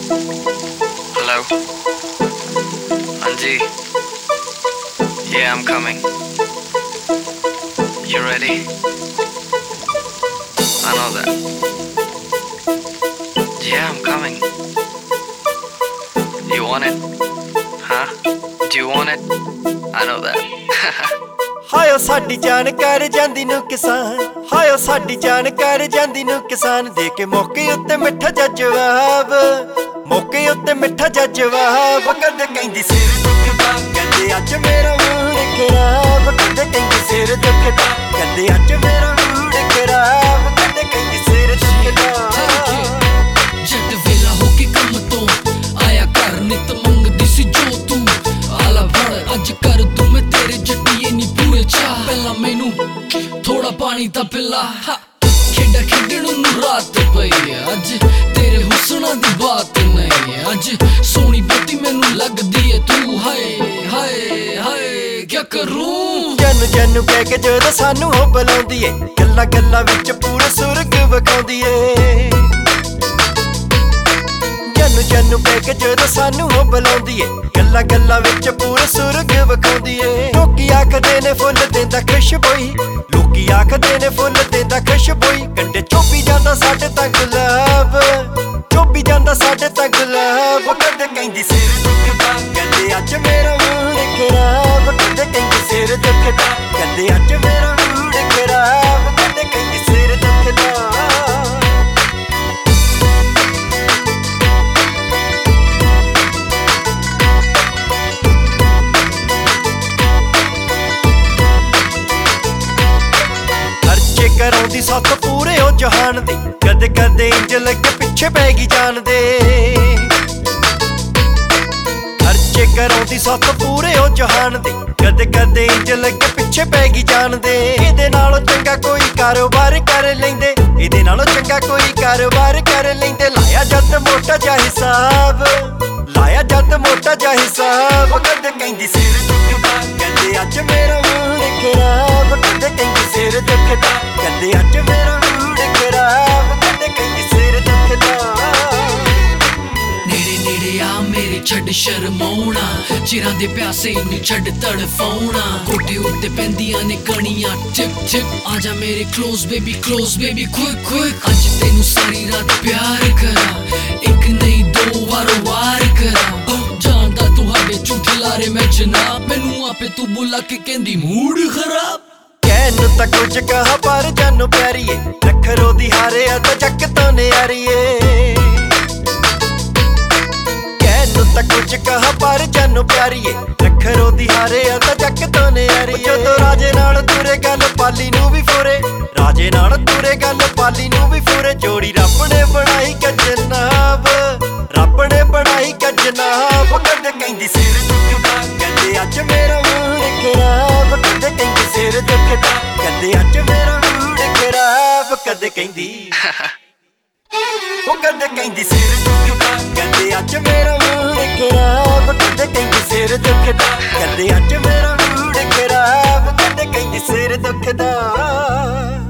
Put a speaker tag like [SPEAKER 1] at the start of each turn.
[SPEAKER 1] Hello? Anji? Yeah, I'm coming. You ready? I know that. Yeah, I'm coming. You want it? Huh? Do you want it? I know that.
[SPEAKER 2] ਹਾਇਓ ਸਾਡੀ ਜਾਨ ਕਰ ਜਾਂਦੀ ਨੂੰ ਕਿਸਾਨ, Ohio ਸਾਡੀ ਜਾਨ ਕਰ ਜਾਂਦੀ ਨੂੰ ਕਿਸਾਨ, ਦੇ ਕੇ ਮੌਕੇ ਉੱਤੇ ਮਿੱਠਾ ਜਿਹਾ ਜਵਾਬ, ਮੌਕੇ ਉੱਤੇ ਮਿੱਠਾ ਜਿਹਾ ਜਵਾਬ। ਕਦੇ ਕਹਿੰਦੀ ਸਿਰ ਦੁਖਦਾ, ਕਦੇ ਅੱਜ ਮੇਰਾ ਮੂਡ ਖਰਾਬ, ਕਦੇ ਕਹਿੰਦੀ ਸਿਰ ਦੁਖਦਾ, ਕਦੇ ਅੱਜ ਮੇਰਾ ਮੂਡ ਖਰਾਬ, ਕਦੇ ਕਹਿੰਦੀ ਸਿਰ ਦੁਖਦਾ।
[SPEAKER 3] ਜੱਟ ਵੇਲਾ ਹੋ ਕੇ ਕੰਮ ਤੋਂ ਆਇਆ ਘਰ, ਨਿਤ ਮੰਗਦੀ ਸੀ ਜੋ ਤੂੰ ਆਲਾ ਫੜ, ਅੱਜ ਕਰ ਦੂੰ ਮੈਂ ਤੇਰੇ ਜੱਟੀਏ ਨੀ ਪੂਰੇ ਚਾਹ। ਪਹਿਲਾਂ ਮੈਨੂੰ ਥੋੜਾ ਪਾਣੀ ਤਾਂ ਪਿਲਾ, ਖੇਡਾਂ ਖੇਡਣ ਨੂੰ ਰਾਤ ਪਈ ਅੱਜ, ਤੇਰੇ ਹੁਸਨਾਂ ਦੀ ਬਾਤ ਨਹੀਂ ਅੱਜ, ਸੋਹਣੀ ਬਹੁਤੀ ਮੈਨੂੰ ਲੱਗਦੀ ਏ ਤੂੰ, ਹਾਏ ਹਾਏ ਹਾਏ ਕਿਆ ਕਰੂੰ।
[SPEAKER 2] ਜਨ ਜਨ ਕਹਿ ਕੇ ਜਦੋਂ ਸਾਨੂੰ ਉਹ ਬੁਲਾਉਂਦੀ ਏ, ਗੱਲਾਂ ਗੱਲਾਂ ਵਿੱਚ ਪੂਰਾ ਸੁਰਗ ਵਿਖਾਉਂਦੀ ਏ। ਜਨ ਜਨ ਕਹਿ ਕੇ ਜਦੋਂ ਸਾਨੂੰ ਉਹ ਬੁਲਾਉਂਦੀ ਏ, ਗੱਲਾਂ ਗੱਲਾਂ ਵਿੱਚ ਪੂਰਾ ਸੁਰਗ ਵਿਖਾਉਂਦੀ ਏ। ਲੋਕੀ ਆਖਦੇ ਨੇ ਫੁੱਲ ਦਿੰਦਾ ਖੁਸ਼ਬੋਈ, ਲੋਕੀ ਆਖਦੇ ਨੇ ਫੁੱਲ ਦਿੰਦਾ ਖੁਸ਼ਬੋਈ, ਕੰਡੇ ਚੋਪੀ ਜਾਂਦਾ ਸਾਡੇ ਤਾਂ ਗੁਲਾਬ, ਚੋਪੀ ਜਾਂਦਾ ਸਾਡੇ ਤਾਂ ਗੁਲਾਬ। ਕਦੇ ਕਹਿੰਦੀ ਸਿਰ ਦੁਖਦਾ, ਕਦੇ ਅੱਜ ਮੇਰਾ ਮੂਡ ਖਰਾਬ, ਕਦੇ ਕਹਿੰਦੀ ਸਿਰ ਦੁਖਦਾ, ਕਦੇ ਅੱਜ ਮੇਰਾ ਮੂਡ ਖਰਾਬ, ਕਦੇ ਕਹਿੰਦੀ ਸਿਰ ਦੁਖਦਾ। ਕਰਾਉਂਦੀ ਸੱਤ ਪੂਰੇ ਉਹ ਜਹਾਨ ਦੇ, ਕਦੇ ਕਦੇ ਇੰਜ ਲੱਗੇ ਪਿੱਛੇ ਪੈ ਗਈ ਜਾਨ ਦੇ। ਖਰਚੇ ਕਰਾਉਂਦੀ ਸੱਤ ਪੂਰੇ ਉਹ ਜਹਾਨ ਦੇ, ਕਦੇ ਕਦੇ ਇੰਜ ਲੱਗੇ ਪਿੱਛੇ ਪੈ ਗਈ ਜਾਨ ਦੇ। ਇਹਦੇ ਨਾਲੋਂ ਚੰਗਾ ਕੋਈ ਕਾਰੋਬਾਰ ਕਰ ਲੈਂਦੇ, ਇਹਦੇ ਨਾਲੋਂ ਚੰਗਾ ਕੋਈ ਕਾਰੋਬਾਰ ਕਰ ਲੈਂਦੇ। ਲਾਇਆ ਜੱਟ ਮੋਟਾ ਜਿਹਾ ਹਿਸਾਬ, ਲਾਇਆ ਜੱਟ ਮੋਟਾ ਜਿਹਾ ਹਿਸਾਬ। ਕਦੇ ਕਹਿੰਦੀ ਸਿਰ ਦੁਖਦਾ, ਕਦੇ ਅੱਜ ਮੇਰਾ ਮੂਡ ਖਰਾਬ, ਕਦੇ ਕਹਿੰਦੀ ਸਿਰ ਦੁਖਦਾ, ਕਦੇ ਅੱਜ ਮੇਰਾ ਮੂਡ ਖਰਾਬ, ਕਦੇ ਕਹਿੰਦੀ ਸਿਰ ਦੁਖਦਾ।
[SPEAKER 3] ਨੇੜੇ ਨੇੜੇ ਆ ਮੇਰੇ ਛੱਡ ਸ਼ਰਮਾਉਣਾ, ਚਿਰਾਂ ਦੇ ਪਿਆਸੇ ਨੂੰ ਛੱਡ ਤੜਫਾਉਣਾ। ਕੋਠੇ ਉੱਤੇ ਪੈਂਦੀਆਂ ਨੇ ਕਣੀਆਂ ਟਿਪ ਟਿਪ, ਆਜਾ ਮੇਰੇ ਕਲੋਜ਼ ਬੇਬੀ ਕੁਇਕ ਕੁਇਕ। ਅੱਜ ਤੈਨੂੰ ਸਾਰੀ ਰਾਤ ਪਿਆਰ ਕਰਾਂ, ਇੱਕ ਨਹੀਂ ਦੋ ਵਾਰੋ ਵਾਰ ਕਰਾਂ। ਜਾਣਦਾ ਤੁਹਾਡੇ ਝੂਠੇ ਲਾਰੇ ਮੈਂ ਜਨਾਬ, ਮੈਨੂੰ ਆਪੇ ਤੂੰ ਬੁਲਾ ਕੇ ਕਹਿੰਦੀ ਮੂਡ ਖਰਾਬ।
[SPEAKER 2] ਕਹਿਣ ਨੂੰ ਤਾਂ ਕੁਝ ਕਹਾ ਪਰ ਜਾਨੋ ਪਿਆਰੀਏ, ਨਖਰੋ ਦੀ ਹਾਰਿਆ ਤਾਂ ਜੱਕ ਤੋਂ ਨਿਆਰੀਏ। ਕਹਿਣ ਨੂੰ ਤਾਂ ਕੁਝ ਕਹਾ ਪਰ ਜਾਨੋ ਪਿਆਰੀਏ, ਨਖਰੋ ਦੀ ਹਾਰਿਆ ਤਾਂ ਜੱਕ ਤੋਂ ਨਿਆਰੀਏ। ਜਦੋਂ ਰਾਜੇ ਨਾਲ ਤੁਰੇ ਗੱਲ ਪਾਲੀ ਨੂੰ ਵੀ ਫੋਰੇ, ਰਾਜੇ ਨਾਲ ਤੁਰੇ ਗੱਲ ਪਾਲੀ ਨੂੰ ਵੀ ਫੋਰੇ। ਜੋੜੀ ਰੱਬ ਨੇ ਬਣਾਈ ਕਜਨਾਬ, ਰੱਬ ਨੇ ਬਣਾਈ ਕਜਨਾਬ। ਕਦੇ ਕਹਿੰਦੀ ਸਿਰ ਦੁਖਦਾ, ਕਦੇ ਅੱਜ ਮੇਰਾ ਮੂਡ ਖਰਾਬ, ਕਦੇ ਕਹਿੰਦੀ ਸਿਰ ਦੁਖਦਾ, ਕਦੇ ਅੱਜ ਮੇਰਾ ਮੂਡ ਖਰਾਬ, ਕਦੇ ਕਹਿੰਦੀ ਉਹ ਕਦੇ ਕਹਿੰਦੀ ਸਿਰ ਦੁਖਦਾ, ਕਦੇ ਅੱਜ ਮੇਰਾ ਮੂਡ ਖਰਾਬ, ਕਦੇ ਕਹਿੰਦੀ ਸਿਰ ਦੁਖਦਾ, ਕਦੇ ਅੱਜ ਮੇਰਾ ਮੂਡ ਖਰਾਬ, ਕਦੇ ਕਹਿੰਦੀ ਸਿਰ ਦੁਖਦਾ।